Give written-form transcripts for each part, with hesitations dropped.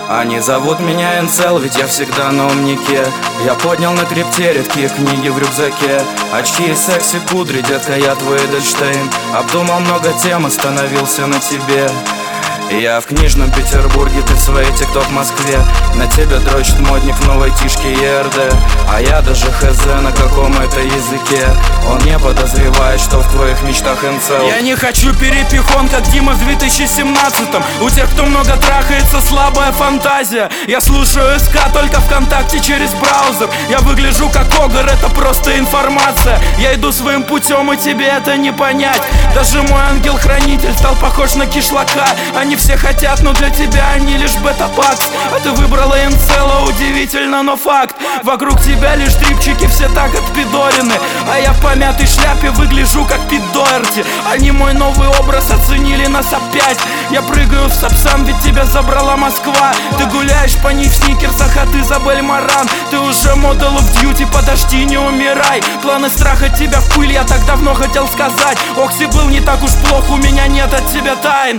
Они зовут меня Инцел, ведь я всегда на умнике. Я поднял на крипте редкие книги в рюкзаке. Очки и секси кудри, детка, я твой Эдельштейн. Обдумал много тем, остановился на тебе. Я в книжном Петербурге, ты в своей тикток в Москве. На тебя дрочит модник в новой тишке ЕРД. А я даже хз на каком это языке. Он не подозревает, что в твоих мечтах Инцел. Я не хочу перепихон, как Дима в 2017-м. У тех, кто много трахается, слабая фантазия. Я слушаю СК только ВКонтакте через браузер. Я выгляжу как Огр, это просто информация. Я иду своим путем, и тебе это не понять. Даже мой ангел-хранитель стал похож на кишлака. Они все хотят, но для тебя они лишь бета-пакс. А ты выбрала Инцела, удивительно, но факт. Вокруг тебя лишь трипчики, все так отпидорены. А я в помятой шляпе выгляжу как Пит Доерти. Они мой новый образ оценили нас опять. Я прыгаю в Сапсан, ведь тебя забрала Москва. Ты гуляешь по ней в сникерсах, а ты Изабель Маран. Ты уже модел of duty, подожди, не умирай. Планы страха тебя в пыль, я так давно хотел сказать. Окси был не так уж плох, у меня нет от тебя тайн.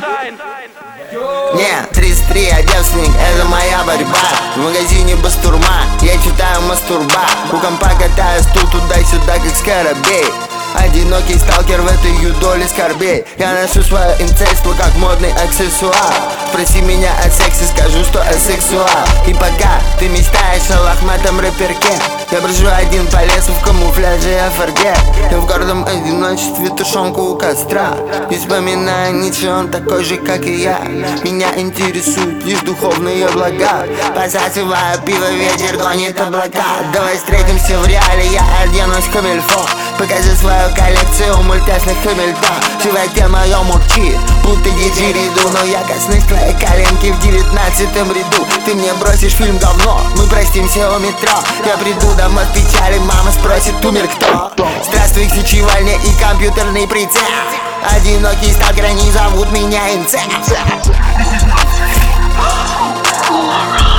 Не, 33, я девственник, это моя борьба. В магазине бастурма, я читаю мастурба. У компа катаю стул туда-сюда, как скоробей. Одинокий сталкер в этой юдоле скорбей. Я ношу свое инцельство как модный аксессуар. Спроси меня о сексе, скажу, что асексуал. И пока ты мечтаешь о лохматом рэперке, я брожу один по лесу в камуфляже и фарге. Я в гордом одиночестве тушенку у костра. Не вспоминая Ницше, он такой же, как и я. Меня интересуют лишь духовные блага. Посасываю пиво, ветер гонит облака. Давай встретимся в реале, я оденусь в камильфо. Покажи свою коллекцию мультяшных хамильтон. Животе моё мурчит, будто диджериду. Но я коснусь твоей коленки в 19-м ряду. Ты мне бросишь фильм говно, мы простимся у метро. Я приду домой в печали, мама спросит, умер кто? Здравствуй, сечевальня и компьютерный прицел. Одинокий сталкер, они зовут меня Инцел.